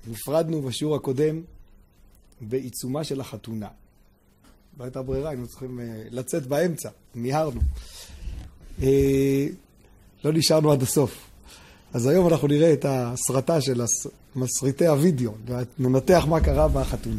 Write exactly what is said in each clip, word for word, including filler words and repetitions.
נפרדנו בשיעור הקודם בעיצומה של החתונה. לא הייתה ברירה, היינו צריכים לצאת באמצע, מיהרנו. לא נשארנו עד הסוף. אז היום אנחנו נראה את הסרטה של מסריטי הוידאו, וננתח מה קרה בחתונה.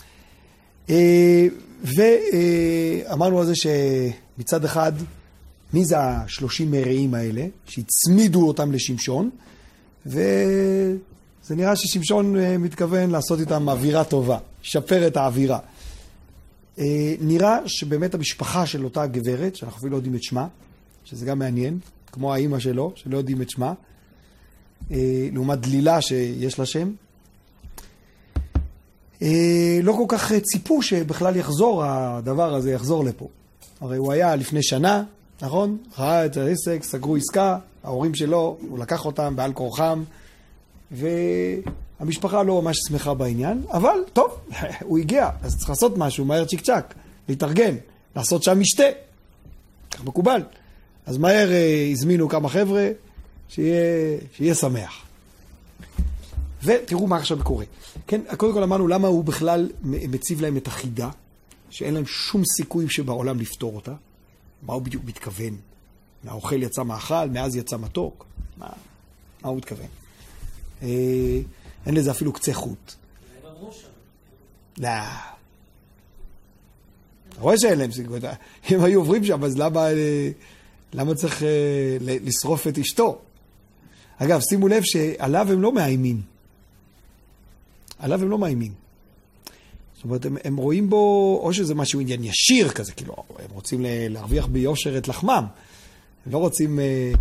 ואמרנו על זה שמצד אחד, מי זה השלושים מרעים האלה, שהצמידו אותם לשמשון, וזה נראה ששמשון מתכוון לעשות איתם אווירה טובה, שפר את האווירה. נראה שבאמת המשפחה של אותה גברת, שאנחנו אפילו לא יודעים את שמה, שזה גם מעניין, כמו האמא שלו, שלא יודעים את שמה, לעומת דלילה שיש לה שם, לא כל כך ציפו שבכלל יחזור, הדבר הזה יחזור לפה. הרי הוא היה לפני שנה, נכון? ראה את העסק, סגרו עסקה, ההורים שלו, הוא לקח אותם בעל כורחם, והמשפחה לא ממש שמחה בעניין, אבל טוב, הוא הגיע, אז צריך לעשות משהו, מהר צ'יק צ'ק, להתארגן, לעשות שם משתה, כך מקובל. אז מהר הזמינו כמה חבר'ה, שיהיה, שיהיה שמח. ותראו מה עכשיו קורה. כן, קודם כל אמרנו למה הוא בכלל מציב להם את החידה, שאין להם שום סיכוי שבעולם לפתור אותה. מה הוא בדיוק מתכוון? מהאוכל יצא מאכל, מאז יצא מתוק. מה, מה הוא מתכוון? אה, אין לזה אפילו קצה חוט. לא. אתה רואה שאין להם סיכוי. הם היו עוברים שם, אז למה, למה צריך לשרוף את אשתו? אגב, שימו לב שעליו הם לא מאיימים. עליו הם לא מאיימים. זאת אומרת, הם, הם רואים בו, או שזה משהו עניין ישיר כזה, כאילו, הם רוצים להרוויח ביושר את לחמם. הם לא רוצים... יריב.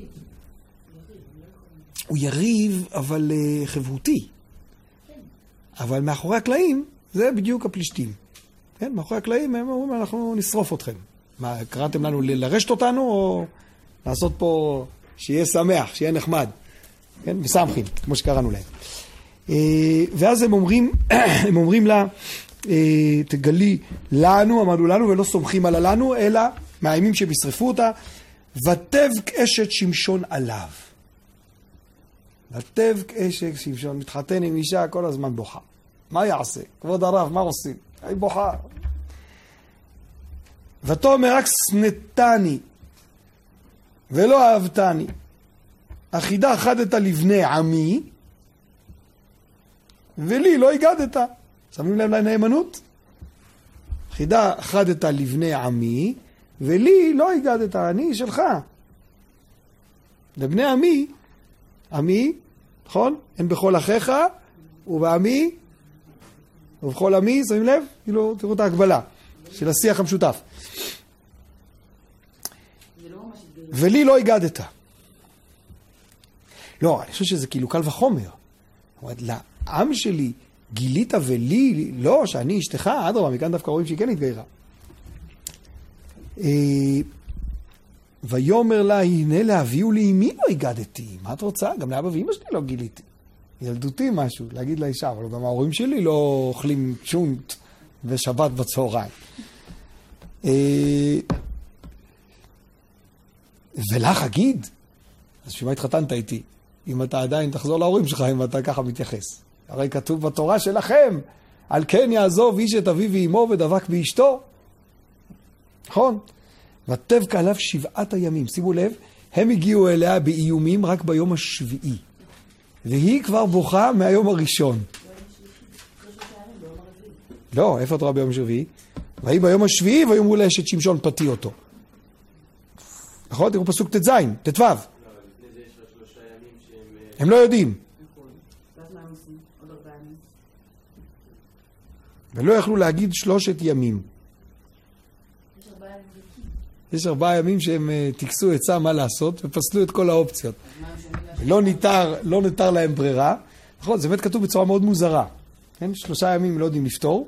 הוא יריב, אבל חברותי. אבל מאחורי הקלעים, זה בדיוק הפלישתים. כן, מאחורי הקלעים הם אומרים, אנחנו נשרוף אתכם. מה, קראתם לנו לרשת אותנו, או לעשות פה שיהיה שמח, שיהיה נחמד. כן, ושמחים, כמו שקראנו להם. ואז הם אומרים, הם אומרים לה, תגלי לנו, אמרנו לנו, ולא סומכים על לנו, אלא מאיימים שהם ישרפו אותה, ותבק אשת שמשון עליו. ותבק אשת שמשון, מתחתן עם אישה, כל הזמן בוכה. מה יעשה? כבוד הרב, מה עושים? היא בוכה. ותאמר רק שנתני, ולא אהבתני. החידה חדת לבני עמי, ולי לא הגדת. שמים להם לנאמנות? חידה חדת לבני עמי, ולי לא הגדת, אני שלך. לבני עמי, עמי, נכון? אין בכל אחיך, ובעמי, ובכל עמי, שמים לב? כאילו, תראו את ההקבלה של השיח המשותף. ולי לא הגדת. לא, אני חושב שזה כאילו קל וחומר. זאת אומרת, לעם שלי גילית ולי, לא, שאני אשתך, אדרבה, מכאן דווקא רואים שהיא כן התגיירה. ויאמר לה, הנה להביאו לי, עם מי לא הגדתי? מה את רוצה? גם לאבא ואמא שלי לא גיליתי. ילדותי משהו, להגיד לאישה, אבל גם ההורים שלי לא אוכלים שונט ושבת בצהריים. ולך אגיד, אז שמה התחתנת איתי? אם אתה עדיין תחזור להורים שלך, אם אתה ככה מתייחס. הרי כתוב בתורה שלכם, על כן יעזוב איש את אביו ואמו ודבק באשתו. נכון? ותבק עליו שבעת הימים. שימו לב, הם הגיעו אליה באיומים רק ביום השביעי. והיא כבר בוכה מהיום הראשון. לא, איפה את רואה ביום השביעי? והיא ביום השביעי ויאמרו לה אשת שמשון פתי אותו. נכון? תראו פסוק ת' ז', ת' ו'. הם לא יודעים. ולא יכלו להגיד שלושת ימים. יש ארבעה ימים שהם תקסו עצה מה לעשות ופסלו את כל האופציות. לא ניתר, לא ניתר להם ברירה. נכון, זה באמת כתוב בצורה מאוד מוזרה. כן? שלושה ימים לא יודעים לפתור.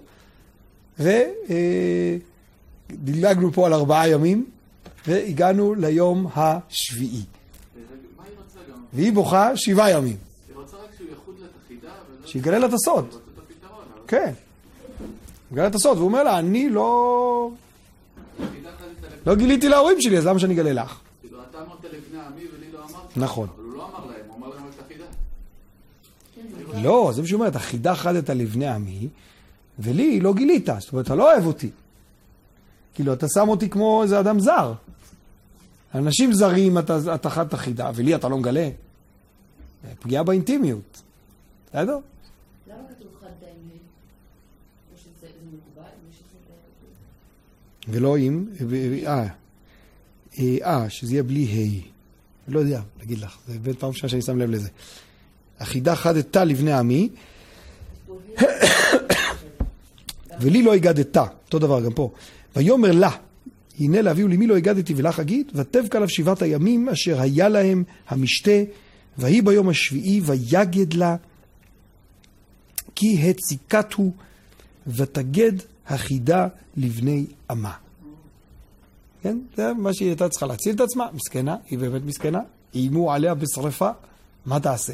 ודילגנו פה על ארבעה ימים והגענו ליום השביעי. והיא בוכה שבעה ימים. היא רוצה רק שהוא יחוד לה את החידה, שיגלה לה את הסוד. כן. יגלה את הסוד, והוא אומר לה, אני לא... לא גיליתי להורים שלי, אז למה שאני אגלה לך? אתה אמרת לבני עמי ולי לא אמרת. נכון. אבל הוא לא אמר להם, הוא אמר להם את החידה. לא, זה מה שאומרת, החידה חדת לבני עמי, ולי לא גילית, זאת אומרת, אתה לא אוהב אותי. כאילו, אתה שם אותי כמו איזה אדם זר. אנשים זרים, אתה, אתה חד את החידה, ולי אתה לא מגלה. פגיעה באינטימיות. בסדר? למה כתוב חד האמת? או שזה מקובל? ולא אם, אה, אה, שזה יהיה בלי היי. לא יודע, להגיד לך, זה בית פעם שעה שאני שם לב לזה. החידה חדתה לבני עמי, ולי לא הגדתה, אותו דבר גם פה. ויאמר לה, הנה להביאו למי לא הגדתי ולך אגיד, ותבכה עליו שבעת הימים אשר היה להם המשתה, והיא ביום השביעי ויגד לה, כי הציקת הוא, ותגד החידה לבני עמה. כן? זה מה שהיא הייתה צריכה להציל את עצמה, מסכנה, היא באמת מסכנה, איימו עליה בשרפה, מה תעשה?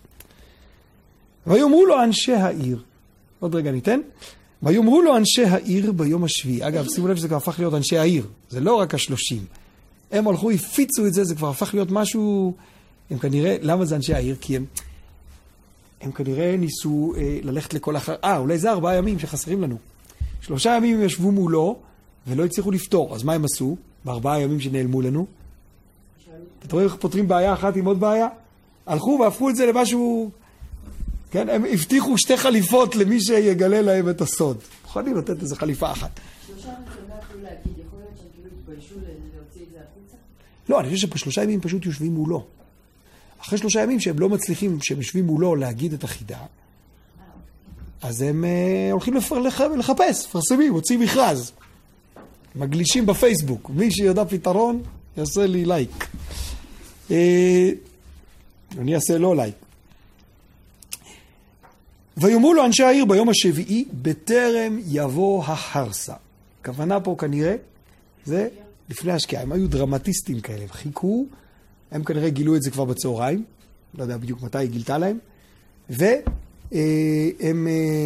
ויאמרו לו אנשי העיר, עוד רגע ניתן, ויאמרו לו אנשי העיר ביום השביעי, אגב, שימו לב שזה כבר הפך להיות אנשי העיר, זה לא רק השלושים, הם הלכו, הפיצו את זה, זה כבר הפך להיות משהו, הם כנראה, למה זה אנשי העיר? כי הם, הם כנראה ניסו אה, ללכת לכל אחר, אה, אולי זה ארבעה ימים שחסרים לנו, שלושה ימים הם ישבו מולו, ולא הצליחו לפתור, אז מה הם עשו? בארבעה ימים שנעלמו לנו, אתה רואה איך פותרים בעיה אחת עם עוד בעיה? הלכו והפכו את זה למשהו, כן, הם הבטיחו שתי חליפות למי שיגלה להם את הסוד. מוכנים לתת איזו חליפה אחת. שלושה ראשונה יכולים להגיד, יכול להיות שהם כאילו התביישו להוציא את זה החוצה? לא, אני חושב שבשלושה ימים פשוט יושבים מולו. אחרי שלושה ימים שהם לא מצליחים, שהם יושבים מולו להגיד את החידה, אז הם uh, הולכים לפר, לח, לחפש, פרסמים, מוצאים מכרז. מגלישים בפייסבוק. מי שיודע פתרון, יעשה לי לייק. Uh, אני אעשה לא לייק. ויאמרו לו אנשי העיר ביום השביעי, בטרם יבוא החרסה. הכוונה פה כנראה, זה לפני השקיעה. הם היו דרמטיסטים כאלה, הם חיכו, הם כנראה גילו את זה כבר בצהריים, לא יודע בדיוק מתי היא גילתה להם, והם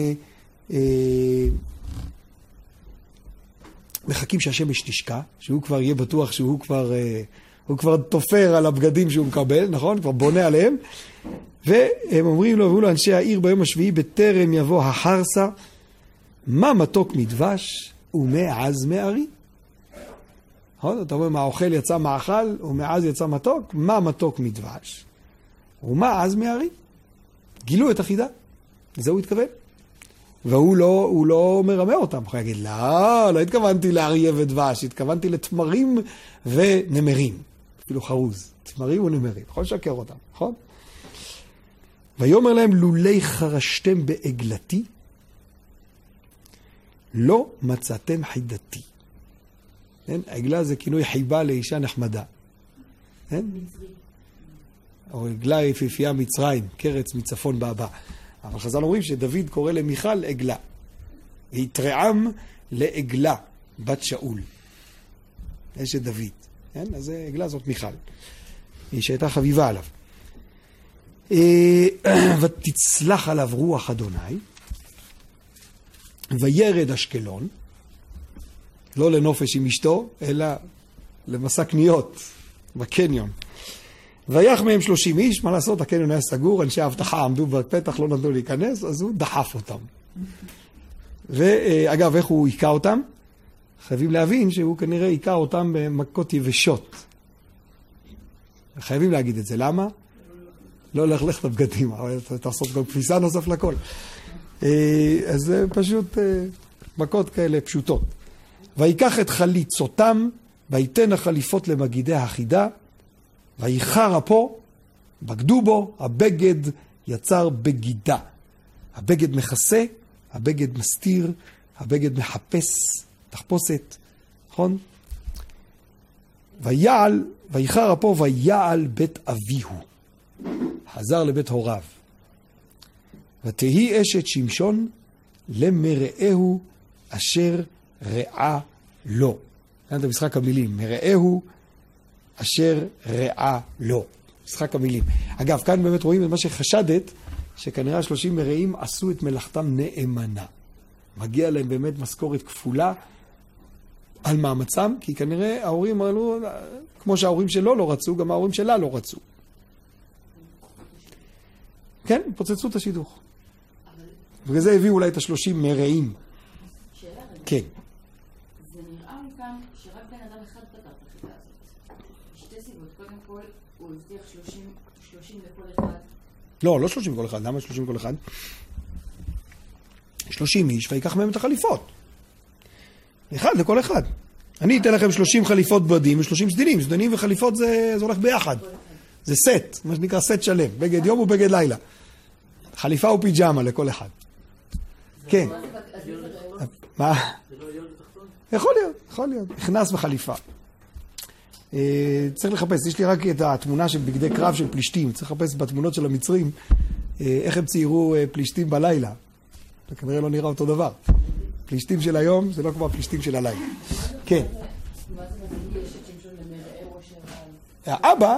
מחכים שהשמש תשקע, שהוא כבר יהיה בטוח שהוא כבר, הוא כבר תופר על הבגדים שהוא מקבל, נכון? כבר בונה עליהם. והם אומרים לו, ואומרו לו אנשי העיר ביום השביעי, בטרם יבוא החרסה, מה מתוק מדבש ומעז מארי? אתה אומר, מהאוכל יצא מאכל ומעז יצא מתוק? מה מתוק מדבש ומה עז מארי? גילו את החידה, לזה הוא התכוון. והוא לא, הוא לא מרמה אותם, הוא יגיד, לא, לא התכוונתי לאריה ודבש, התכוונתי לתמרים ונמרים, אפילו חרוז, תמרים ונמרים, יכול לשקר אותם, נכון? ויאמר להם, לולי חרשתם בעגלתי, לא מצאתם חידתי. כן? העגלה זה כינוי חיבה לאישה נחמדה. כן? מצרי. או עגלה יפיפייה מצרים, קרץ מצפון באבא. אבל חז"ל אומרים שדוד קורא למיכל עגלה. והתרעם לעגלה, בת שאול. אשת דוד. כן? אז עגלה זאת מיכל. היא שהייתה חביבה עליו. ותצלח עליו רוח אדוני, וירד אשקלון, לא לנופש עם אשתו, אלא למסע קניות בקניון. ויח מהם שלושים איש, מה לעשות, הקניון היה סגור, אנשי האבטחה עמדו בפתח, לא נתנו להיכנס, אז הוא דחף אותם. ואגב, איך הוא עיקה אותם? חייבים להבין שהוא כנראה עיקה אותם במכות יבשות. חייבים להגיד את זה, למה? לא ללכלך את הבגדים, אבל תעשות גם כביסה נוסף לכל. אז זה פשוט מכות כאלה פשוטות. ויקח את חליצותם, ויתן החליפות למגידי החידה, ויחר אפו, בגדו בו, הבגד יצר בגידה. הבגד מכסה, הבגד מסתיר, הבגד מחפש, תחפושת, נכון? ויעל, ויחר אפו, ויעל בית אביהו. חזר לבית הוריו. ותהי אשת שמשון למרעהו אשר רעה לו. כאן את משחק המילים. מרעהו אשר רעה לו. משחק המילים. אגב, כאן באמת רואים את מה שחשדת, שכנראה שלושים מרעים עשו את מלאכתם נאמנה. מגיע להם באמת משכורת כפולה על מאמצם, כי כנראה ההורים אמרו, כמו שההורים שלו לא רצו, גם ההורים שלה לא רצו. כן, פוצצו את השידוך. בגלל זה הביאו אולי את השלושים מרעים. שאלה רגע. כן. זה נראה מכאן שרק בן אדם אחד פתר את החידה הזאת. שתי סיבות. קודם כל, הוא הבטיח שלושים לכל אחד. לא, לא שלושים כל אחד. למה שלושים כל אחד? שלושים איש, ויקח מהם את החליפות. אחד לכל אחד. אני אתן לכם שלושים חליפות בדים ושלושים סדינים. סדינים וחליפות זה, זה הולך ביחד. זה סט, מה שנקרא סט שלם. בגד יום ובגד לילה. חליפה ופיג'מה לכל אחד. כן. מה? יכול להיות, יכול להיות. נכנס בחליפה. צריך לחפש, יש לי רק את התמונה של בגדי קרב של פלישתים. צריך לחפש בתמונות של המצרים איך הם ציירו פלישתים בלילה. זה כנראה לא נראה אותו דבר. פלישתים של היום זה לא כמו הפלישתים של הלילה. כן. מה זה מדהים? יש את שמשון למראה ראש הרב. האבא,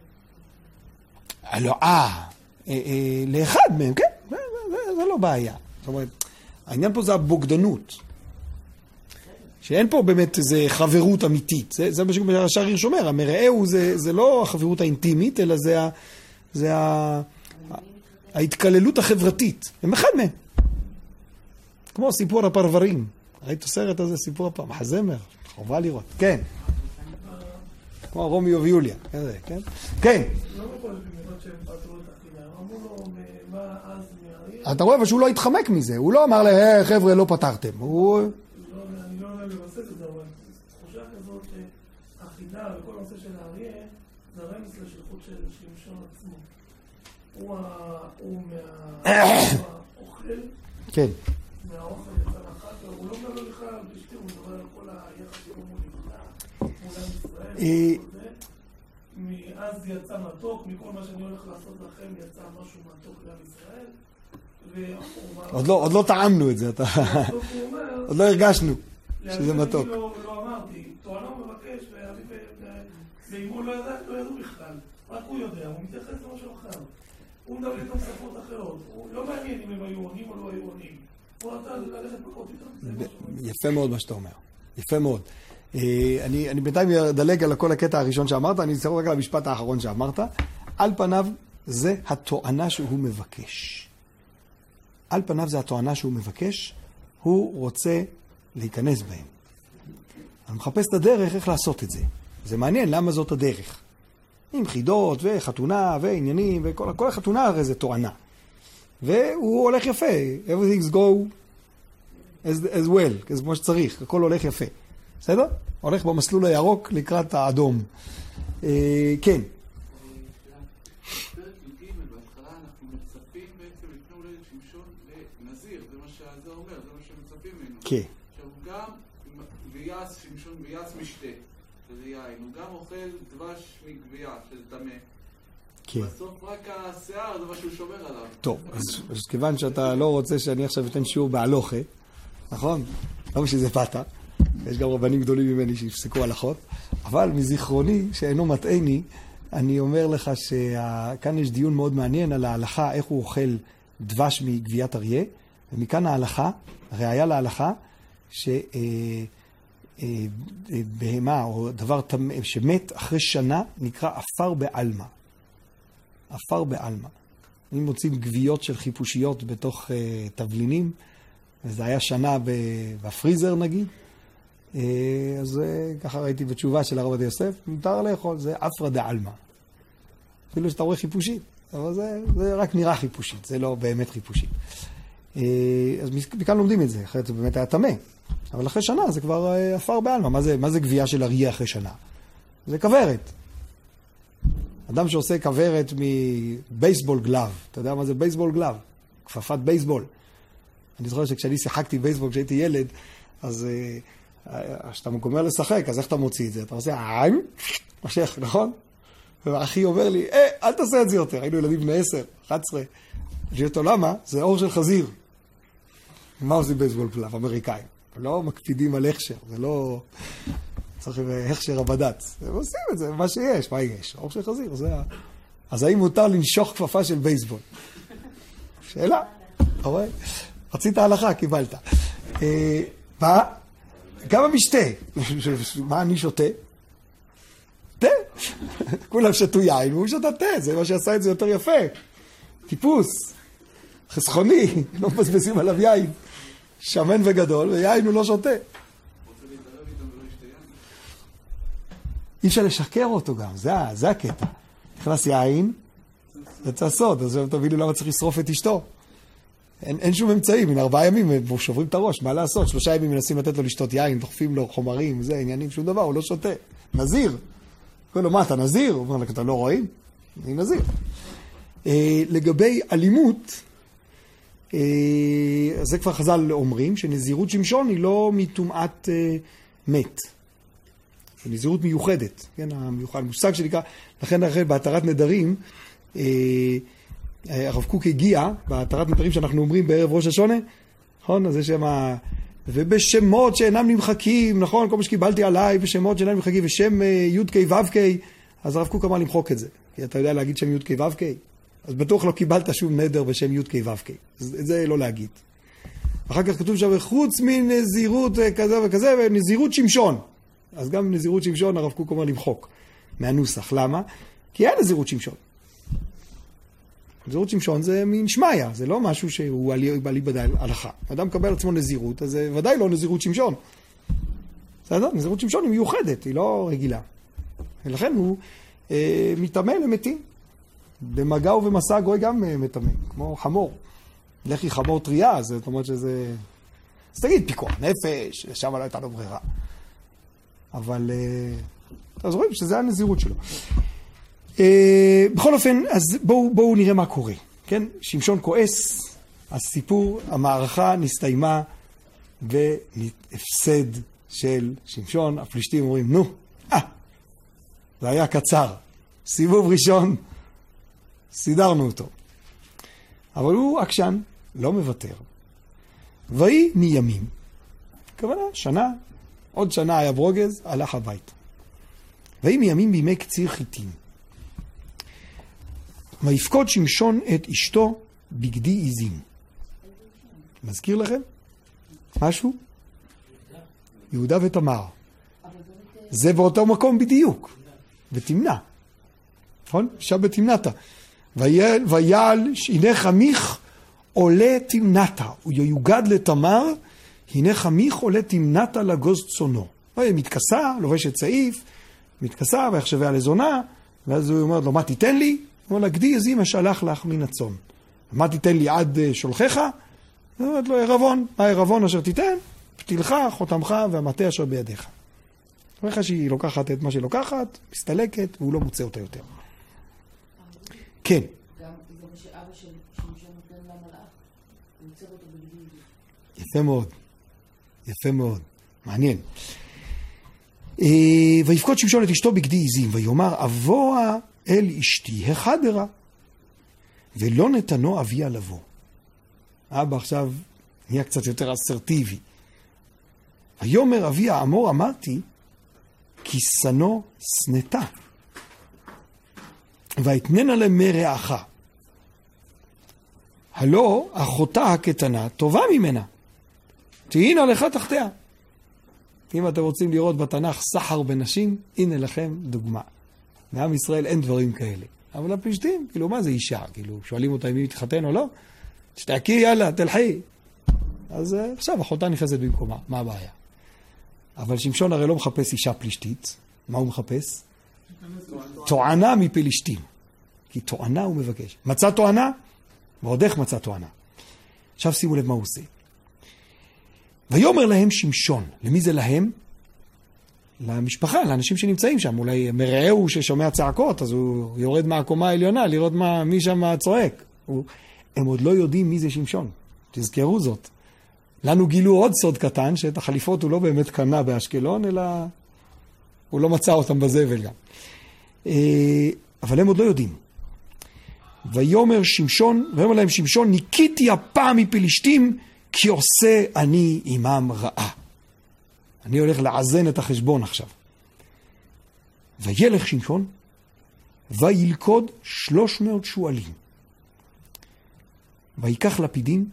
לא, אה, לאחד מהם, כן, זה לא בעיה. זאת אומרת, העניין פה זה הבוגדנות. שאין פה באמת איזו חברות אמיתית. זה, זה מה שהשריר שומר. המרעהו זה, זה לא החברות האינטימית, אלא זה, ה, זה ה, ההתקללות החברתית. הם אחד מהם. כמו סיפור הפרברים. ראית הסרט הזה, סיפור הפרברים. מחזמר, חובה לראות. כן. כמו רומיו ויוליה. כזה, כן? כן. לא יכול להיות שהם פתרו את החידה. אמרו לו, מה אז מהעיר? אתה רואה, אבל שהוא לא התחמק מזה. הוא לא אמר לה, חבר'ה, לא פתרתם. הוא... אני לא יודע לבסס את זה, אבל תחושה כזאת שהחידה וכל הנושא של האריה זה רמז לשליחות של שמשון עצמו. הוא מהאוכל, כן. מהאוכל יצא לאחת, הוא לא מדבר בכלל על פלישתים, הוא מדבר על כל היחס שלו מול יהודה, מול עם ישראל, מאז יצא מתוק, מכל מה שאני הולך לעשות לכם יצא משהו מתוק לעם ישראל. עוד לא טעמנו את זה, עוד לא הרגשנו שזה מתוק. אני לא אמרתי, תואנו מבקש, ואימו לא ידעו בכלל, רק הוא יודע, הוא מתייחס למשהו אחר. הוא מדבר איתם שפות אחרות, הוא לא מעניין אם הם היו עונים או לא היו עונים. הוא נתן ללכת פחות איתם. יפה מאוד מה שאתה אומר, יפה מאוד. אני בינתיים אדלג על כל הקטע הראשון שאמרת, אני אצטרך רק על המשפט האחרון שאמרת. על פניו זה התואנה שהוא מבקש. על פניו זה התואנה שהוא מבקש, הוא רוצה להיכנס בהם. אני מחפש את הדרך איך לעשות את זה. זה מעניין למה זאת הדרך. עם חידות וחתונה ועניינים וכל כל החתונה הרי זה תואנה. והוא הולך יפה. Everything's go as, as well, כמו שצריך. הכל הולך יפה. בסדר? הולך במסלול הירוק לקראת האדום. אה, כן. כן. עכשיו הוא גם ויעש שמשון ויעש משתה, שזה יין, הוא גם אוכל דבש מגבייה, שזה טמא. כן. בסוף רק השיער זה מה שהוא שומר עליו. טוב, אז, אז כיוון שאתה לא רוצה שאני עכשיו אתן שיעור בהלוכה, נכון? לא שזה באת, יש גם רבנים גדולים ממני שיפסקו הלכות, אבל מזיכרוני שאינו מטעני, אני אומר לך שכאן יש דיון מאוד מעניין על ההלכה, איך הוא אוכל דבש מגביית אריה, ומכאן ההלכה, ראיה להלכה, שבהמה או דבר שמת אחרי שנה נקרא אפר בעלמא. אפר בעלמא. אם מוצאים גוויות של חיפושיות בתוך תבלינים, וזה היה שנה בפריזר נגיד, אז ככה ראיתי בתשובה של הרב עובדיה יוסף, מותר לאכול, זה אפרה דעלמא. אפילו שאתה רואה חיפושית, אבל זה, זה רק נראה חיפושית, זה לא באמת חיפושית. אז מכאן לומדים את זה, אחרת זה באמת היה טמא. אבל אחרי שנה זה כבר אפר בעלמא. מה זה, מה זה גבייה של אריה אחרי שנה? זה כברת. אדם שעושה כברת מבייסבול גלב. אתה יודע מה זה בייסבול גלב? כפפת בייסבול. אני זוכר שכשאני שיחקתי בייסבול כשהייתי ילד, אז כשאתה גומר לשחק, אז איך אתה מוציא את זה? אתה עושה עיים, משך, נכון? ואחי אומר לי, אה, אל תעשה את זה יותר. היינו ילדים בני עשר, אחת עשרה. אני אותו, למה? זה אור של חזיר. מה עושים בייסבול גלב? אמריקאים. לא מקפידים על הכשר, זה לא... צריך הכשר הבד"ץ. הם עושים את זה, מה שיש, מה יש? אור של חזיר, זה... אז האם מותר לנשוך כפפה של בייסבול? שאלה. רואה? רצית הלכה, קיבלת. מה? גם המשתה. מה אני שותה? תה. כולם שתו יין, והוא שותה תה. זה מה שעשה את זה יותר יפה. טיפוס, חסכוני, לא מבזבזים עליו יין. שמן וגדול, ויין הוא לא שותה. רוצה להתערב איתם ולא ישתה יין? אי אפשר לשקר אותו גם, זה, זה הקטע. נכנס יין, יצא סוד, אז תבינו למה צריך לשרוף את אשתו. אין, אין שום אמצעים, מן ארבעה ימים הם שוברים את הראש, מה לעשות? שלושה ימים מנסים לתת לו לשתות יין, דוחפים לו חומרים, זה, עניינים, שום דבר, הוא לא שותה. נזיר. קורא לו, מה, אתה נזיר? הוא אומר לך, אתה לא רואים? אני נזיר. אה, לגבי אלימות, אה, זה כבר חז"ל אומרים, שנזירות שמשון היא לא מטומאת אה, מת. היא נזירות מיוחדת, כן, המיוחד, מושג שנקרא, לכן אחרי בהתרת נדרים, אה, הרב קוק הגיע, בהתרת נדרים שאנחנו אומרים בערב ראש השונה, נכון? אז יש שם, ובשמות שאינם נמחקים, נכון? כל מה שקיבלתי עליי, בשמות שאינם נמחקים, ושם י' ק' ו' ק', אז הרב קוק אמר למחוק את זה, כי אתה יודע להגיד שם י' ק' ו' ק', אז בטוח לא קיבלת שום נדר בשם י' ק' ו' ק', אז את זה לא להגיד. אחר כך כתוב שם, חוץ מנזירות כזה וכזה, ונזירות שמשון. אז גם נזירות שמשון הרב קוק אומר למחוק מהנוסח. למה? כי אין נזירות שמשון. נזירות שמשון זה מין שמיה, זה לא משהו שהוא על איבדי הלכה. אדם מקבל עצמו נזירות, אז זה ודאי לא נזירות שמשון. בסדר? נזירות שמשון היא מיוחדת, היא לא רגילה. ולכן הוא אה, מתאמה למתים. במגע ובמסע גוי גם אה, מתאמה, כמו חמור. לכי חמור טריה, זאת אומרת שזה... אז תגיד, פיקוח נפש, שם לא הייתה לו ברירה. אבל אה, אז רואים שזה הנזירות שלו. אה, בכל אופן, אז בואו, בואו נראה מה קורה. כן? שמשון כועס, הסיפור, המערכה נסתיימה והפסד של שמשון. הפלישתים אומרים, נו, אה, זה היה קצר. סיבוב ראשון, סידרנו אותו. אבל הוא עקשן, לא מוותר. ויהי מימים. כוונה, שנה, עוד שנה היה ברוגז, הלך הבית. ויהי מימים בימי קציר חיטים. ויפקוד שמשון את אשתו בגדי עיזים. מזכיר לכם? משהו? יהודה ותמר. זה באותו מקום בדיוק. ותמנע. נכון? שם בתמנעת. ויעל הנה חמיך עולה תמנעת. הוא יוגד לתמר, הנה חמיך עולה תמנעת לגוז צונו. הוא מתכסה, לובשת צעיף, מתכסה ויחשביה לזונה, ואז הוא אומר לו, מה תיתן לי? הוא אומר לה, גדי עזים אשלח לך מן הצאן. מה תיתן לי עד שולחך? הוא אומר לו, ערבון. מה הערבון אשר תיתן? פתילך, חותמך והמטה אשר בידיך. אומר לך שהיא לוקחת את מה שהיא לוקחת, מסתלקת, והוא לא מוצא אותה יותר. כן. גם זה מה שאבא של שמשון נותן למלאך, הוא יוצר אותו בגדי. יפה מאוד. יפה מאוד. מעניין. ויפקוד שמשון את אשתו בגדי עיזים, ויאמר, אבוה אל אשתי החדרה, ולא נתנו אביה לבוא. אבא עכשיו נהיה קצת יותר אסרטיבי. ויאמר אביה, אמור אמרתי, כי שנו שנתה. ויתננה למרעך. הלא אחותה הקטנה טובה ממנה. תהינה לך תחתיה. אם אתם רוצים לראות בתנ"ך סחר בנשים, הנה לכם דוגמה. מעם ישראל אין דברים כאלה. אבל הפלישתים, כאילו מה זה אישה? כאילו שואלים אותה אם היא תתחתן או לא? תשתעקי, יאללה, תלכי. אז עכשיו אחותה נכנסת במקומה, מה הבעיה? אבל שמשון הרי לא מחפש אישה פלישתית. מה הוא מחפש? תואנה מפלישתים. כי תואנה הוא מבקש. מצא תואנה? ועוד איך מצא תואנה. עכשיו שימו לב מה הוא עושה. ויאמר להם שמשון. למי זה להם? למשפחה, לאנשים שנמצאים שם. אולי מרעהו ששומע צעקות, אז הוא יורד מהקומה העליונה לראות מה, מי שם צועק. הוא, הם עוד לא יודעים מי זה שמשון. תזכרו זאת. לנו גילו עוד סוד קטן, שאת החליפות הוא לא באמת קנה באשקלון, אלא הוא לא מצא אותם בזבל גם. אבל הם עוד לא יודעים. ויאמר שמשון, ויאמר להם שמשון, ניקיתי הפעם מפלישתים, כי עושה אני עמם רעה. אני הולך לעזן את החשבון עכשיו. וילך שמשון, וילכוד שלוש מאות שואלים. ויקח לפידים,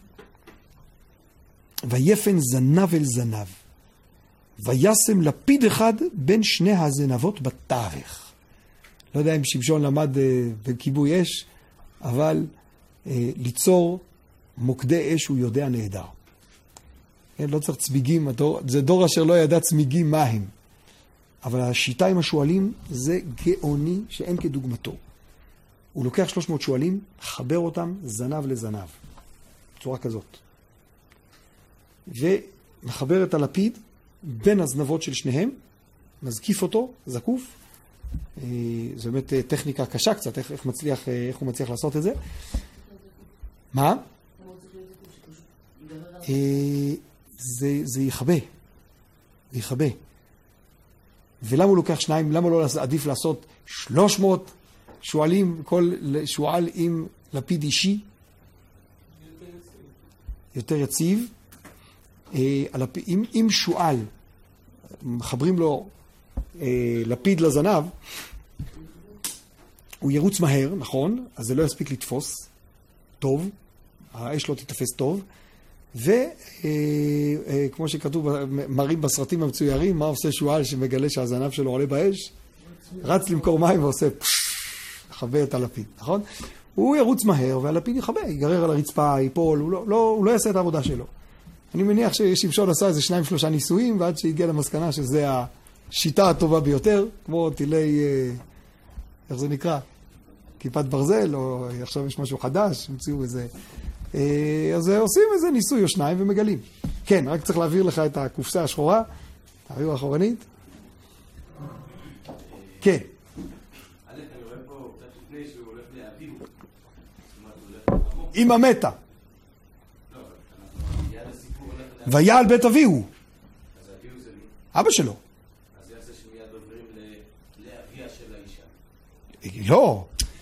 ויפן זנב אל זנב. וישם לפיד אחד בין שני הזנבות בתווך. לא יודע אם שמשון למד בכיבוי אש, אבל אה, ליצור מוקדי אש הוא יודע נהדר. כן, לא צריך צמיגים, הדור, זה דור אשר לא ידע צמיגים מה הם. אבל השיטה עם השואלים זה גאוני שאין כדוגמתו. הוא לוקח שלוש מאות שואלים, חבר אותם זנב לזנב. בצורה כזאת. ומחבר את הלפיד בין הזנבות של שניהם, מזקיף אותו, זקוף. זו באמת טכניקה קשה קצת, איך, איך, מצליח, איך הוא מצליח לעשות את זה. מה? זה, זה יחבא. זה יחבא. ולמה הוא לוקח שניים? למה לא עדיף לעשות שלוש מאות שואלים, כל שואל עם לפיד אישי? יותר יציב. אם, אם שואל, מחברים לו לפיד לזנב, הוא ירוץ מהר, נכון? אז זה לא יספיק לתפוס טוב, האש לא תתפס טוב, וכמו שכתוב, מראים בסרטים המצוירים, מה עושה שואל שמגלה שהזנב שלו עולה באש? רץ למכור מים ועושה פשש, חווה את הלפיד, נכון? הוא ירוץ מהר והלפיד יחווה, ייגרר על הרצפה, ייפול, הוא לא, לא, הוא לא יעשה את העבודה שלו. אני מניח ששמשון עשה איזה שניים שלושה ניסויים, ועד שהגיע למסקנה שזה השיטה הטובה ביותר, כמו טילי, איך זה נקרא? כיפת ברזל, או עכשיו יש משהו חדש, המציאו איזה... אז עושים איזה ניסוי או שניים ומגלים. כן, רק צריך להעביר לך את הקופסה השחורה, תעבירו אחורנית. כן. אני רואה פה קצת לפני שהוא הולך לאביו. עם המתה. ויעל בית אביהו. אז אביהו זה מי? אבא שלו. אז איך זה שמיד עוברים לאביה של האישה? לא.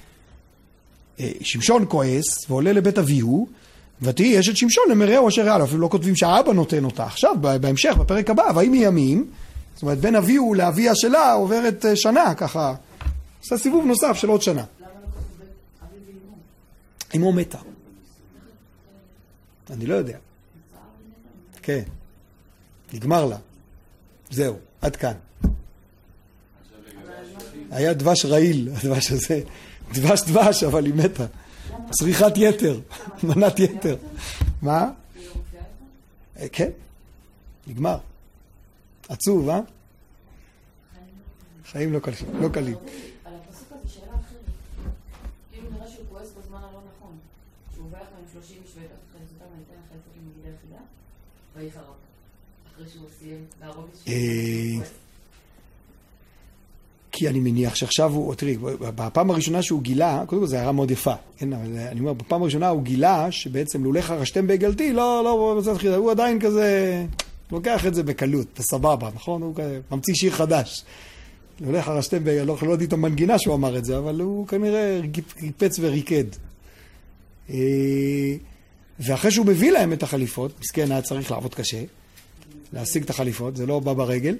שמשון כועס ועולה לבית אביהו, ותהי אשת שמשון למרעהו אשר היה לו. אפילו לא כותבים שהאבא נותן אותה. עכשיו, בהמשך, בפרק הבא, ויהי מימים, זאת אומרת, בין אביהו לאביה שלה עוברת שנה, ככה. עושה סיבוב נוסף של עוד שנה. למה לא כותב אביו ואימו? אימו מתה. אני לא יודע. כן. נגמר לה. זהו, עד כאן. היה דבש רעיל, הדבש הזה. דבש דבש, אבל היא מתה. צריכת יתר, מנת יתר. מה? כן, נגמר. עצוב, אה? חיים לא קלים. על הפסוק הזה שאלה אחרת. כאילו נראה שהוא כועס בזמן הלא נכון. שהוא בא לכם עם שלושים איש ויקח את חליצותם, אני אתן לך את זה עם מגידה יחידה, ויחרב. אחרי שהוא סיים להרוג את שהוא כועס. כי אני מניח שעכשיו הוא, תראי, בפעם הראשונה שהוא גילה, קודם כל זו הערה מאוד יפה, כן, אבל אני אומר, בפעם הראשונה הוא גילה שבעצם לולך חרשתם בעגלתי, לא, לא, הוא עדיין כזה, לוקח את זה בקלות, בסבבה, נכון? הוא ממציא שיר חדש. לולך חרשתם בעגלתי, לא יודעת איתו מנגינה שהוא אמר את זה, אבל הוא כנראה ריפץ וריקד. ואחרי שהוא מביא להם את החליפות, מסכן היה צריך לעבוד קשה, להשיג את החליפות, זה לא בא ברגל,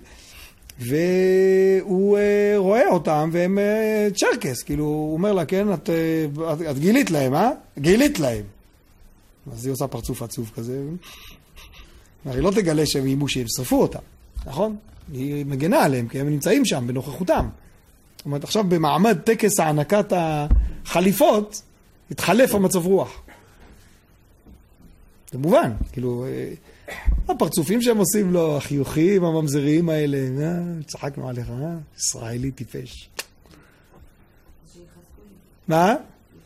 והוא uh, רואה אותם, והם uh, צ'רקס, כאילו, הוא אומר לה, כן, את, את, את גילית להם, אה? גילית להם. אז היא עושה פרצוף עצוב כזה. הרי לא תגלה שהם אימו שהם שרפו אותם, נכון? היא מגנה עליהם, כי הם נמצאים שם בנוכחותם. זאת אומרת, עכשיו במעמד טקס הענקת החליפות, התחלף המצב רוח. זה מובן, כאילו... הפרצופים שהם עושים לו, החיוכים, הממזריים האלה, אה, צחקנו עליך, אה? ישראלי טיפש. מה?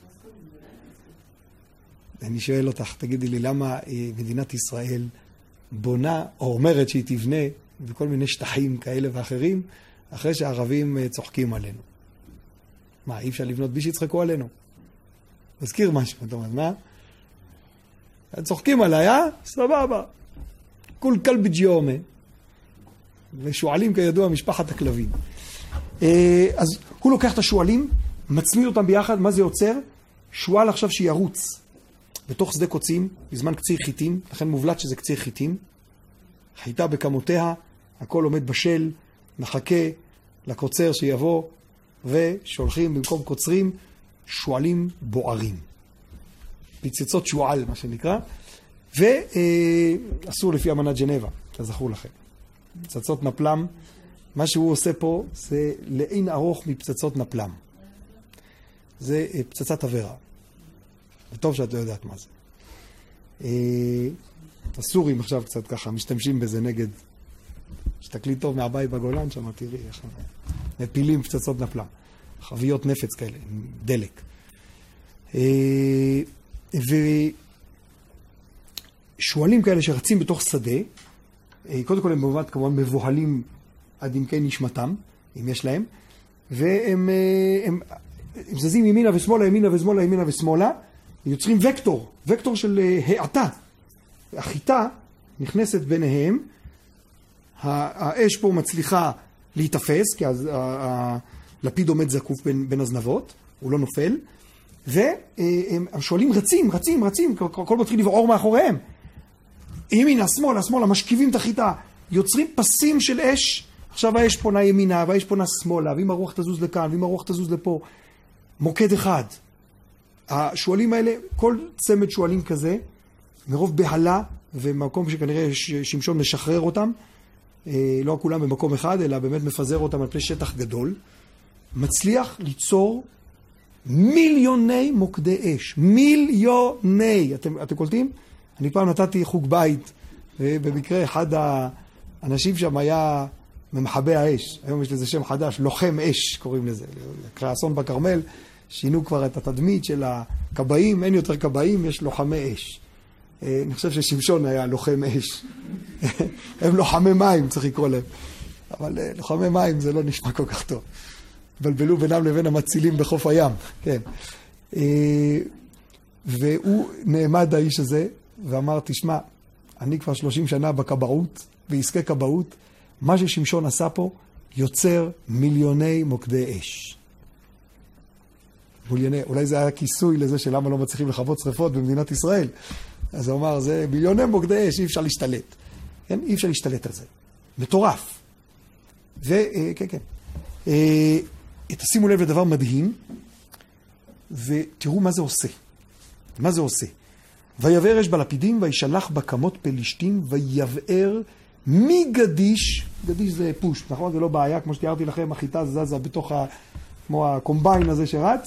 אני שואל אותך, תגידי לי, למה מדינת ישראל בונה, או אומרת שהיא תבנה, בכל מיני שטחים כאלה ואחרים, אחרי שהערבים צוחקים עלינו? מה, אי אפשר לבנות בלי שיצחקו עלינו? מזכיר משהו, אתה אומר, מה? צוחקים עליי, אה? סבבה. כל כלב ג'יומה, ושואלים כידוע משפחת הכלבים. אז הוא לוקח את השואלים, מצמיד אותם ביחד, מה זה יוצר? שואל עכשיו שירוץ בתוך שדה קוצים, בזמן קציר חיטים, לכן מובלט שזה קציר חיטים, חיטה בכמותיה, הכל עומד בשל, מחכה לקוצר שיבוא, ושולחים במקום קוצרים, שואלים בוערים. פיצצות שואל, מה שנקרא, ואסור לפי אמנת ג'נבה, תזכרו לכם. פצצות נפלם, מה שהוא עושה פה זה לאין ארוך מפצצות נפלם. זה פצצת עבירה. וטוב שאת לא יודעת מה זה. הסורים עכשיו קצת ככה משתמשים בזה נגד, שתקלי טוב מהבית בגולן שם, תראי איך מפילים פצצות נפלם, חביות נפץ כאלה, דלק. ושואלים כאלה שרצים בתוך שדה, קודם כל הם במובן כמובן מבוהלים עד עמקי נשמתם, אם יש להם, והם הם, הם זזים ימינה ושמאלה, ימינה ושמאלה, ימינה ושמאלה, יוצרים וקטור, וקטור של העתה. החיטה נכנסת ביניהם, האש פה מצליחה להתאפס, כי אז הלפיד עומד זקוף בין, בין הזנבות, הוא לא נופל, והשואלים רצים, רצים, רצים, הכל מתחיל לבעור מאחוריהם. ימינה, שמאלה, שמאלה, משכיבים את החיטה, יוצרים פסים של אש, עכשיו האש פונה ימינה, והאש פונה שמאלה, ואם הרוח תזוז לכאן, ואם הרוח תזוז לפה, מוקד אחד. השואלים האלה, כל צמד שואלים כזה, מרוב בהלה, ומקום שכנראה שמשון משחרר אותם, לא כולם במקום אחד, אלא באמת מפזר אותם על פני שטח גדול, מצליח ליצור מיליוני מוקדי אש. מיליוני. אתם, אתם קולטים? אני פעם נתתי חוג בית, ובמקרה אחד האנשים שם היה ממחבי האש. היום יש לזה שם חדש, לוחם אש קוראים לזה. אחרי האסון בכרמל, שינו כבר את התדמית של הקבעים, אין יותר קבעים, יש לוחמי אש. אני חושב ששמשון היה לוחם אש. הם לוחמי מים, צריך לקרוא להם. אבל לוחמי מים זה לא נשמע כל כך טוב. בלבלו בינם לבין המצילים בחוף הים. כן. והוא נעמד האיש הזה, ואמר, תשמע, אני כבר שלושים שנה בכבאות, בעסקי כבאות, מה ששמשון עשה פה, יוצר מיליוני מוקדי אש. מיליוני, אולי זה היה כיסוי לזה שלמה לא מצליחים לכבות שריפות במדינת ישראל. אז הוא אמר, זה מיליוני מוקדי אש, אי אפשר להשתלט. כן? אי אפשר להשתלט על זה. מטורף. וכן, כן. תשימו לב לדבר מדהים, ותראו מה זה עושה. מה זה עושה? ויבער אש בלפידים, וישלח בכמות פלישתים, ויבער מגדיש, גדיש זה פוש, נכון? זה לא בעיה, כמו שתיארתי לכם, החיטה זזה בתוך ה... כמו הקומביין הזה שרץ,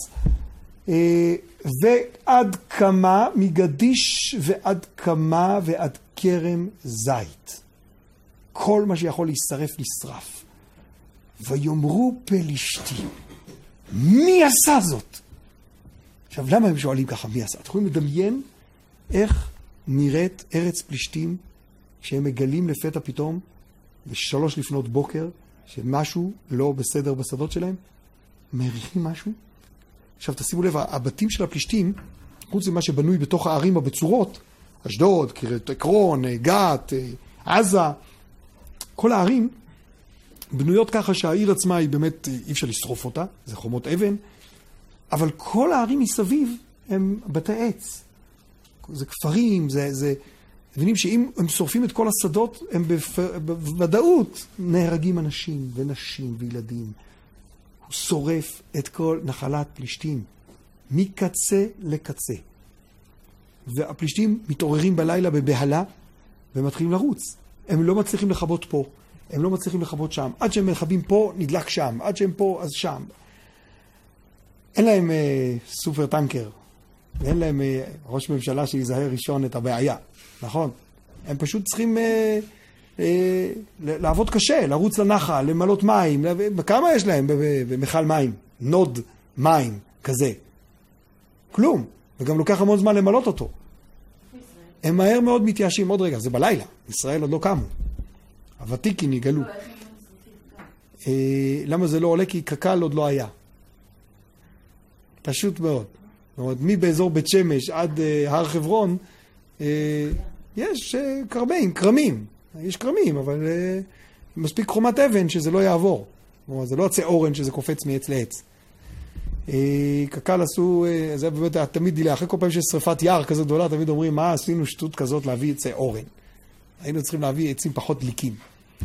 ועד כמה, מגדיש ועד כמה ועד כרם זית. כל מה שיכול להישרף, נשרף. ויאמרו פלישתים, מי עשה זאת? עכשיו, למה הם שואלים ככה, מי עשה? אתם יכולים לדמיין איך נראית ארץ פלישתים, כשהם מגלים לפתע פתאום, בשלוש לפנות בוקר, שמשהו לא בסדר בשדות שלהם? מעריכים משהו? עכשיו תשימו לב, הבתים של הפלישתים, חוץ ממה שבנוי בתוך הערים הבצורות, אשדוד, קריית עקרון, גת, עזה, כל הערים בנויות ככה שהעיר עצמה היא באמת, אי אפשר לשרוף אותה, זה חומות אבן, אבל כל הערים מסביב הם בתי עץ. זה כפרים, זה, זה, מבינים שאם הם שורפים את כל השדות, הם בוודאות נהרגים אנשים ונשים וילדים. הוא שורף את כל נחלת פלישתים, מקצה לקצה. והפלישתים מתעוררים בלילה בבהלה, ומתחילים לרוץ. הם לא מצליחים לחבות פה, הם לא מצליחים לחבות שם. עד שהם מחבים פה, נדלק שם. עד שהם פה, אז שם. אין להם אה, סופר טנקר. ואין להם אה, ראש ממשלה שיזהר ראשון את הבעיה. נכון? הם פשוט צריכים אה, אה, לעבוד קשה, לרוץ לנחל, למלות מים. כמה יש להם במכל מים? נוד מים כזה. כלום. וגם לוקח המון זמן למלות אותו. הם מהר מאוד מתייאשים. עוד רגע, זה בלילה. ישראל עוד לא קמו. הוותיקים יגלו. למה זה לא עולה? כי קק"ל עוד לא היה. פשוט מאוד. זאת אומרת, מבאזור בית שמש עד הר חברון, יש קרמים, קרמים. יש קרמים, אבל מספיק חומת אבן שזה לא יעבור. זאת אומרת, זה לא עצי אורן שזה קופץ מעץ לעץ. קק"ל עשו, זה באמת תמיד דילה, אחרי כל פעם שיש שריפת יער כזאת גדולה, תמיד אומרים, מה עשינו שטות כזאת להביא עצי אורן. היינו צריכים להביא עצים פחות דליקים.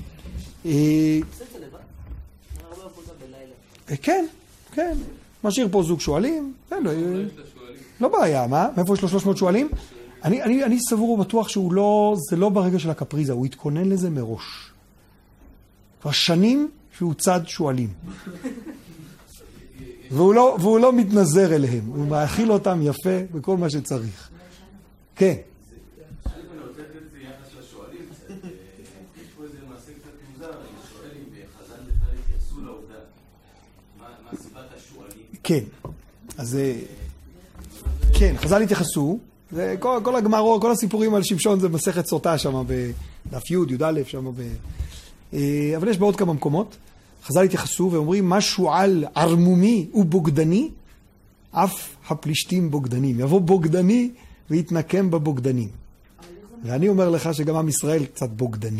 כן, כן. משאיר פה זוג שואלים. לא בעיה, מה? מאיפה יש לו שלוש מאות שואלים? אני סבור ובטוח שהוא לא, זה לא ברגע של הקפריזה, הוא התכונן לזה מראש. כבר שנים שהוא צד שואלים. והוא לא, והוא לא מתנזר אליהם, הוא מאכיל אותם יפה בכל מה שצריך. כן. אני רוצה לתת את זה יחס לשואלים קצת. יש פה איזה מעשה קצת מוזר, שואלים, וחז"ל בכלל התייחסו לעובדה. מה סיבת השואלים? כן. אז כן, חז"ל התייחסו. כל, כל הגמרות, כל הסיפורים על שמשון זה מסכת סוטה שם בדף י' י' א' שם ב... אבל יש בעוד כמה מקומות. חז"ל התייחסו ואומרים, מה שועל ערמומי ובוגדני, אף הפלישתים בוגדנים. יבוא בוגדני ויתנקם בבוגדנים. ואני אומר לך שגם עם ישראל קצת בוגדני.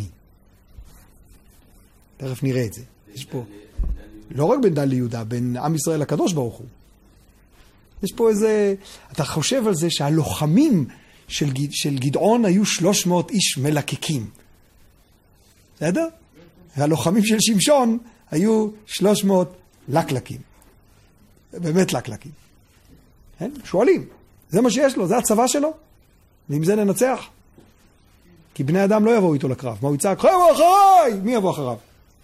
תכף נראה את זה. יש פה, לא רק בין דן ליהודה, בין עם ישראל לקדוש ברוך הוא. יש פה איזה, אתה חושב על זה שהלוחמים של, של גדעון היו שלוש מאות איש מלקקים. בסדר? והלוחמים של שמשון היו שלוש מאות לקלקים. באמת לקלקים. כן? שואלים. זה מה שיש לו, זה הצבא שלו. ועם זה ננצח. כי בני אדם לא יבואו איתו לקרב. מה הוא יצעק? חבר'ה אחריי! מי יבוא אחריו?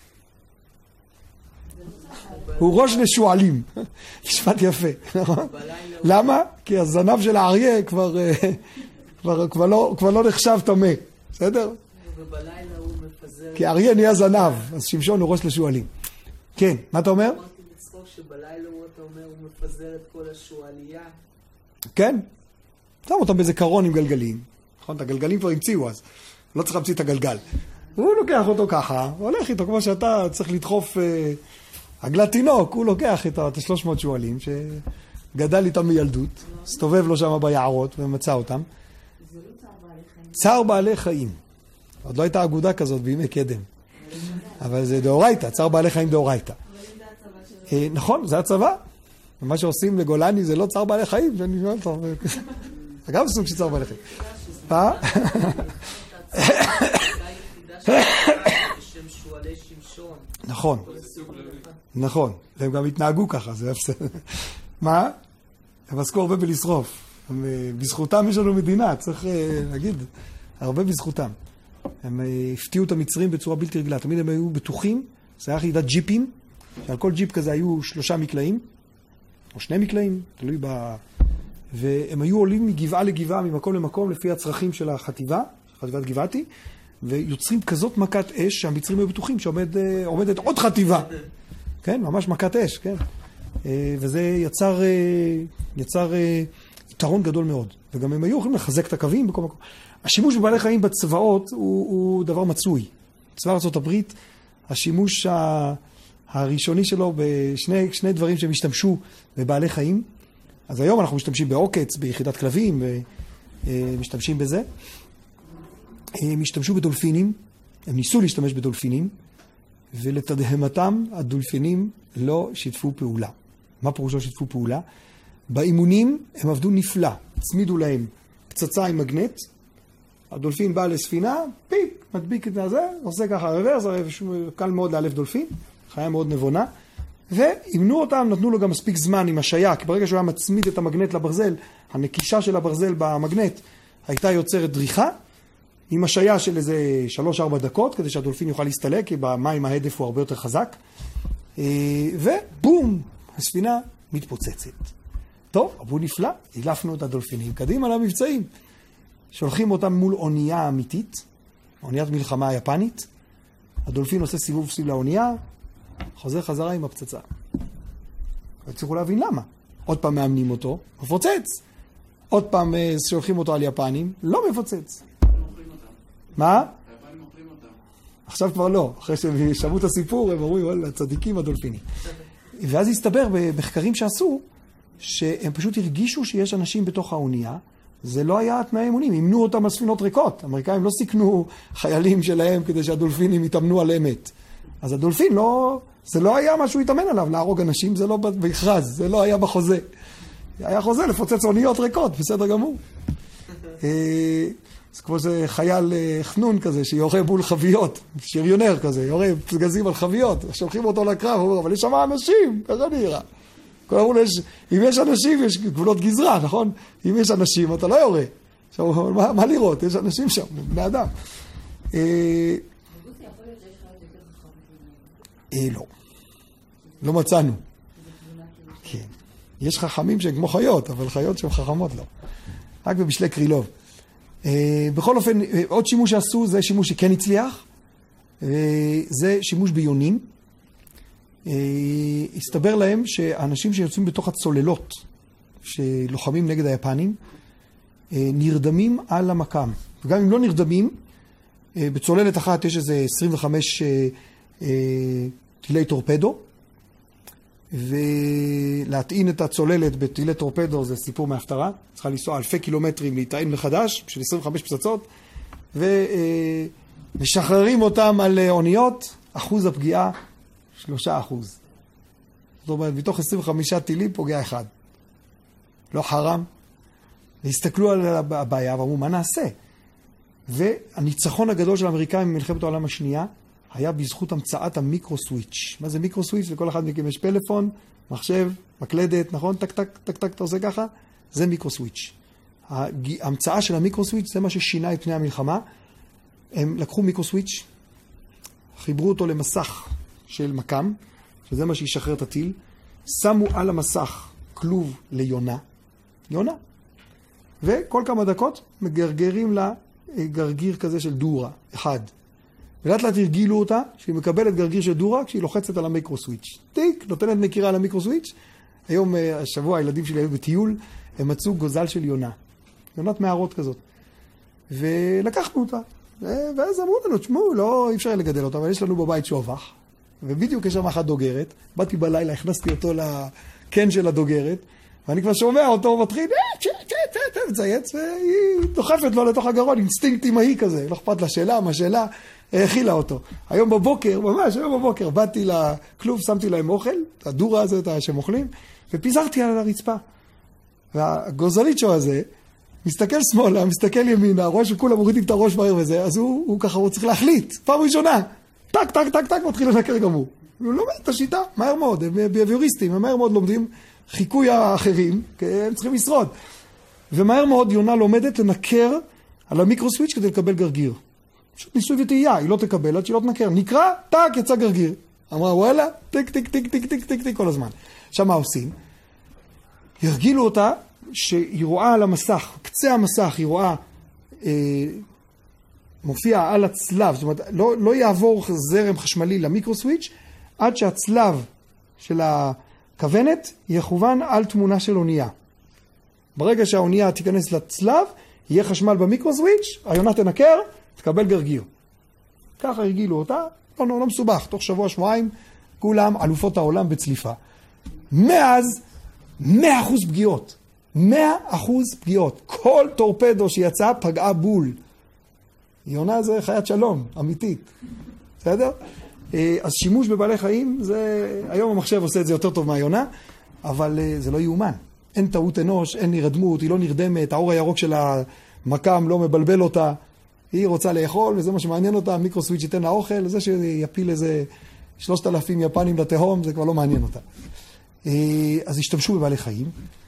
הוא ראש לשואלים. משפט יפה. למה? כי הזנב של האריה כבר, כבר, כבר, לא, כבר לא נחשב תמה. בסדר? ובלילה הוא מפזר... כי האריה נהיה זנב, אז שמשון הוא ראש לשואלים. כן, מה אתה אומר? אמרתי לצחוק שבלילה הוא, אתה אומר, הוא מפזר את כל השואליה. כן. שם אותם באיזה קרון עם גלגלים. נכון, את הגלגלים כבר המציאו אז. לא צריך להמציא את הגלגל. הוא לוקח אותו ככה, הולך איתו כמו שאתה צריך לדחוף אה, עגלת תינוק, הוא לוקח את ה-שלוש מאות שואלים שגדל איתם מילדות, הסתובב לו שם ביערות ומצא אותם. זה לא צער בעלי חיים. צער בעלי חיים. עוד לא הייתה אגודה כזאת בימי קדם. אבל זה דאורייתא, צער בעלי חיים דאורייתא. אה, נכון, זה הצבא. ומה שעושים לגולני זה לא צער בעלי חיים, שאני שואל אותו. זה גם סוג של צער בעלי חיים. מה? נכון, נכון, והם גם התנהגו ככה, זה בסדר. מה? הם עסקו הרבה בלשרוף. בזכותם יש לנו מדינה, צריך להגיד, הרבה בזכותם. הם הפתיעו את המצרים בצורה בלתי רגילה, תמיד הם היו בטוחים, זה היה יחידת ג'יפים, שעל כל ג'יפ כזה היו שלושה מקלעים, או שני מקלעים, תלוי ב... והם היו עולים מגבעה לגבעה, ממקום למקום, לפי הצרכים של החטיבה, חטיבת גבעתי, ויוצרים כזאת מכת אש שהמצרים היו בטוחים שעומדת עוד חטיבה. כן, ממש מכת אש, כן. וזה יצר, יצר יתרון גדול מאוד. וגם הם היו יכולים לחזק את הקווים בכל מקום. השימוש בבעלי חיים בצבאות הוא, הוא דבר מצוי. צבא ארצות הברית, השימוש הראשוני שלו בשני שני דברים שהם השתמשו בבעלי חיים. אז היום אנחנו משתמשים בעוקץ, ביחידת כלבים, ומשתמשים בזה. הם השתמשו בדולפינים, הם ניסו להשתמש בדולפינים, ולתדהמתם הדולפינים לא שיתפו פעולה. מה פירושו שיתפו פעולה? באימונים הם עבדו נפלא, הצמידו להם פצצה עם מגנט, הדולפין בא לספינה, פיק, מדביק את זה, עושה ככה רוורס, קל מאוד לאלף דולפין, חיה מאוד נבונה, ואימנו אותם, נתנו לו גם מספיק זמן עם השיה, כי ברגע שהוא היה מצמיד את המגנט לברזל, הנקישה של הברזל במגנט הייתה יוצרת דריכה, עם השיה של איזה שלוש ארבע דקות, כדי שהדולפין יוכל להסתלק, כי במים ההדף הוא הרבה יותר חזק, ובום, הספינה מתפוצצת. טוב, אבו נפלא, הילפנו את הדולפינים, קדימה למבצעים. שולחים אותם מול אונייה אמיתית, אוניית מלחמה היפנית, הדולפין עושה סיבוב סביב לאונייה, חוזר חזרה עם הפצצה. הצליחו להבין למה. עוד פעם מאמנים אותו, מפוצץ. עוד פעם שולחים אותו על יפנים, לא מפוצץ. מה? היפנים מוכרים אותם. עכשיו כבר לא. אחרי שהם שמעו את הסיפור, הם אומרים, וואלה, צדיקים הדולפינים. ואז הסתבר במחקרים שעשו, שהם פשוט הרגישו שיש אנשים בתוך האונייה, זה לא היה תנאי אימונים, אימנו אותם על ספינות ריקות. האמריקאים לא סיכנו חיילים שלהם כדי שהדולפינים יתאמנו על אמת. אז הדולפין לא, זה לא היה משהו להתאמן עליו, להרוג אנשים, זה לא במכרז, זה לא היה בחוזה. היה חוזה לפוצץ אוניות ריקות, בסדר גמור. זה כמו זה חייל חנון כזה, שיורה בול חביות, שריונר כזה, יורה פגזים על חביות, שולחים אותו לקרב, הוא אומר, אבל יש שם אנשים, ככה נראה. כל אמרו, אם יש אנשים, יש גבולות גזרה, נכון? אם יש אנשים, אתה לא יורה. עכשיו, מה, מה לראות? יש אנשים שם, בני אדם. בגוסי, יכול להיות שיש חיות יותר חכמות. אה, לא. לא מצאנו. כן. יש חכמים שהם כמו חיות, אבל חיות שהן חכמות לא. רק במשלי קרילוב. בכל אופן, עוד שימוש שעשו, זה שימוש שכן הצליח. זה שימוש ביונים. הסתבר להם שהאנשים שיוצאים בתוך הצוללות, שלוחמים נגד היפנים, נרדמים על המקם. וגם אם לא נרדמים, בצוללת אחת יש איזה עשרים וחמש טילי טורפדו, ולהטעין את הצוללת בטילי טורפדו זה סיפור מהפטרה. צריכה לנסוע אלפי קילומטרים להטעין מחדש בשביל עשרים וחמש פצצות, ומשחררים אותם על אוניות, אחוז הפגיעה שלושה אחוז. זאת אומרת, מתוך עשרים וחמישה טילים פוגע אחד. לא חרם. והסתכלו על הבעיה ואמרו, מה נעשה? והניצחון הגדול של האמריקאים במלחמת העולם השנייה היה בזכות המצאת המיקרו-סוויץ'. מה זה מיקרו-סוויץ'? לכל אחד מכם יש פלאפון, מחשב, מקלדת, נכון? טק, טק, טק, טק, אתה עושה ככה? זה מיקרו-סוויץ'. ההמצאה של המיקרו-סוויץ' זה מה ששינה את פני המלחמה. הם לקחו מיקרו-סוויץ', חיברו אותו למסך של מקם, שזה מה שישחרר את הטיל, שמו על המסך כלוב ליונה, יונה, וכל כמה דקות מגרגרים לה גרגיר כזה של דורה, אחד. ולאט לאט הרגילו אותה, שהיא מקבלת גרגיר של דורה, כשהיא לוחצת על המיקרו-סוויץ'. טיק, נותנת נקירה על המיקרו-סוויץ'. היום, השבוע, הילדים שלי היו בטיול, הם מצאו גוזל של יונה. יונת מערות כזאת. ולקחנו אותה. ואז אמרו לנו, תשמעו, לא, אי אפשר לגדל אותה, אבל יש לנו בבית שובח. ובדיוק יש שם אחת דוגרת. באתי בלילה, הכנסתי אותו לקן של הדוגרת, ואני כבר שומע אותו, הוא מתחיל, מצייץ, והיא דוחפת לו לתוך הגרון, אינסטינקט אמאי כזה, לא אכפת לה שאלה, מה שאלה, האכילה אותו. היום בבוקר, ממש, היום בבוקר, באתי לכלוב, שמתי להם אוכל, את הדורה הזאת שהם אוכלים, ופיזרתי על הרצפה. והגוזליצ'ו הזה, מסתכל שמאלה, מסתכל ימינה, רואה שכולם מורידים את הראש מהר וזה, אז הוא, הוא ככה, הוא צריך להחליט, פעם ראשונה, טק, טק, טק, טק, מתחיל לנקר גם הוא. הוא לומד את השיטה, מהר מאוד, הם ביביוריסטים, הם מהר מאוד לומדים חיקוי האחרים, כי הם צריכים לשרוד. ומהר מאוד יונה לומדת לנקר על המיקרו-סוויץ' כדי לקבל גרגיר. פשוט ניסוי וטעייה, היא לא תקבל עד שהיא לא תנקר. נקרא, טק, יצא גרגיר. אמרה, וואלה, טיק, טיק, טיק, טיק, טיק, טיק, טיק, כל הזמן. עכשיו מה עושים? ירגילו אותה שהיא רואה על המסך, קצה המסך, היא רואה, אה, מופיע על הצלב, זאת אומרת, לא, לא יעבור זרם חשמלי למיקרו-סוויץ' עד שהצלב של הכוונת יכוון על תמונה של אונייה. ברגע שהאונייה תיכנס לצלב, יהיה חשמל במיקרו-סוויץ', היונה תנקר, תקבל גרגיר. ככה הרגילו אותה, לא, לא, לא מסובך, תוך שבוע, שבועיים, כולם אלופות העולם בצליפה. מאז, מאה אחוז פגיעות. מאה אחוז פגיעות. כל טורפדו שיצא פגעה בול. יונה זה חיית שלום, אמיתית. בסדר? אז שימוש בבעלי חיים, זה, היום המחשב עושה את זה יותר טוב מהיונה, אבל זה לא יאומן. אין טעות אנוש, אין נרדמות, היא לא נרדמת, האור הירוק של המקם לא מבלבל אותה, היא רוצה לאכול, וזה מה שמעניין אותה, המיקרו-סוויץ' ייתן לה אוכל, זה שיפיל איזה שלושת אלפים יפנים לתהום, זה כבר לא מעניין אותה. אז השתמשו בבעלי חיים,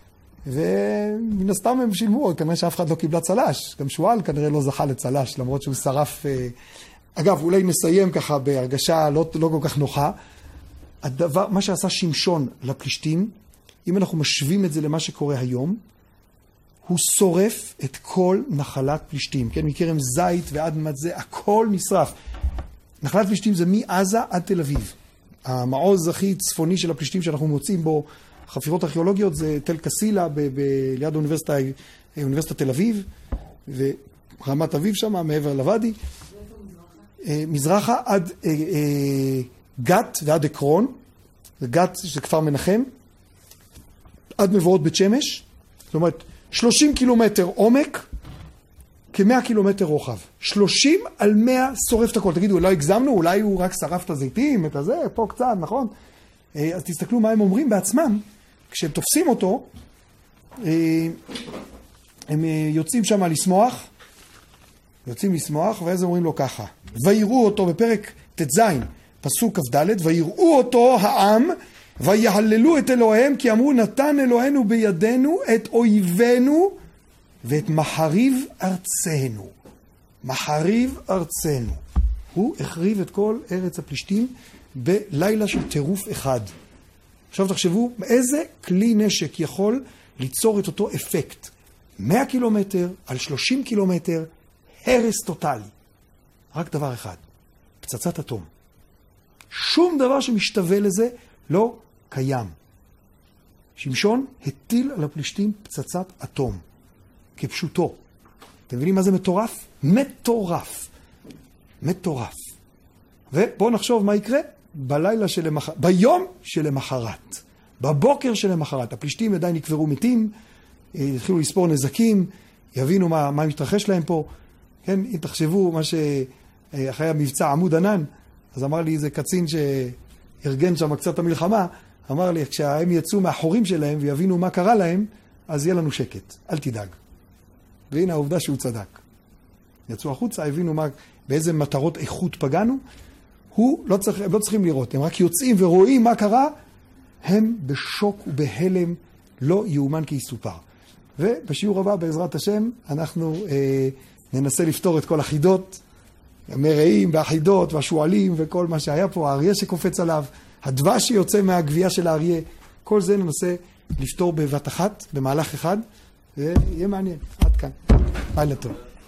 ומן הסתם הם שילמו, כנראה שאף אחד לא קיבלה צלש, גם שואל כנראה לא זכה לצלש, למרות שהוא שרף, אגב, אולי נסיים ככה בהרגשה לא, לא כל כך נוחה, הדבר, מה שעשה שמשון לפלישתים, אם אנחנו משווים את זה למה שקורה היום, הוא שורף את כל נחלת פלישתים, כן? מכרם זית ועד מצה, הכל נשרף. נחלת פלישתים זה מעזה עד תל אביב. המעוז הכי צפוני של הפלישתים שאנחנו מוצאים בו חפירות ארכיאולוגיות זה תל קסילה ב- ב- ליד האוניברסיטה, אוניברסיטת תל אביב, ורמת אביב שם, מעבר לוואדי. מזרחה עד אה, אה, גת ועד עקרון, גת זה כפר מנחם, עד מבואות בית שמש, זאת אומרת, שלושים קילומטר עומק, כ-מאה קילומטר רוחב. שלושים על מאה שורף את הכל. תגידו, לא הגזמנו, אולי הוא רק שרף את הזיתים, את הזה, פה קצת, נכון? אז תסתכלו מה הם אומרים בעצמם, כשהם תופסים אותו, הם יוצאים שם לשמוח, יוצאים לשמוח, ואז אומרים לו ככה, ויראו אותו בפרק תז, פסוק כ"ד, ויראו אותו העם, ויהללו את אלוהיהם, כי אמרו, נתן אלוהינו בידינו את אויבינו, ואת מחריב ארצנו. מחריב ארצנו. הוא החריב את כל ארץ הפלישתים בלילה של טירוף אחד. עכשיו תחשבו, איזה כלי נשק יכול ליצור את אותו אפקט? מאה קילומטר על שלושים קילומטר, הרס טוטלי. רק דבר אחד, פצצת אטום. שום דבר שמשתווה לזה לא קיים. שמשון הטיל על הפלישתים פצצת אטום, כפשוטו. אתם מבינים מה זה מטורף? מטורף. מטורף. ובואו נחשוב מה יקרה בלילה שלמח... ביום שלמחרת. בבוקר שלמחרת. הפלישתים עדיין יקברו מתים, יתחילו לספור נזקים, יבינו מה, מה מתרחש להם פה. כן, אם תחשבו מה שאחרי המבצע עמוד ענן, אז אמר לי איזה קצין שארגן שם קצת המלחמה, אמר לי, כשהם יצאו מהחורים שלהם ויבינו מה קרה להם, אז יהיה לנו שקט, אל תדאג. והנה העובדה שהוא צדק. יצאו החוצה, הבינו מה, באיזה מטרות איכות פגענו, הוא לא צריך, הם לא צריכים לראות, הם רק יוצאים ורואים מה קרה, הם בשוק ובהלם לא יאומן כי יסופר. ובשיעור הבא בעזרת השם אנחנו אה, ננסה לפתור את כל החידות, המרעים והחידות והשואלים וכל מה שהיה פה, האריה שקופץ עליו, הדבש שיוצא מהגבייה של האריה, כל זה ננסה לפתור בבת אחת, במהלך אחד, ויהיה מעניין. עד כאן. לילה טוב.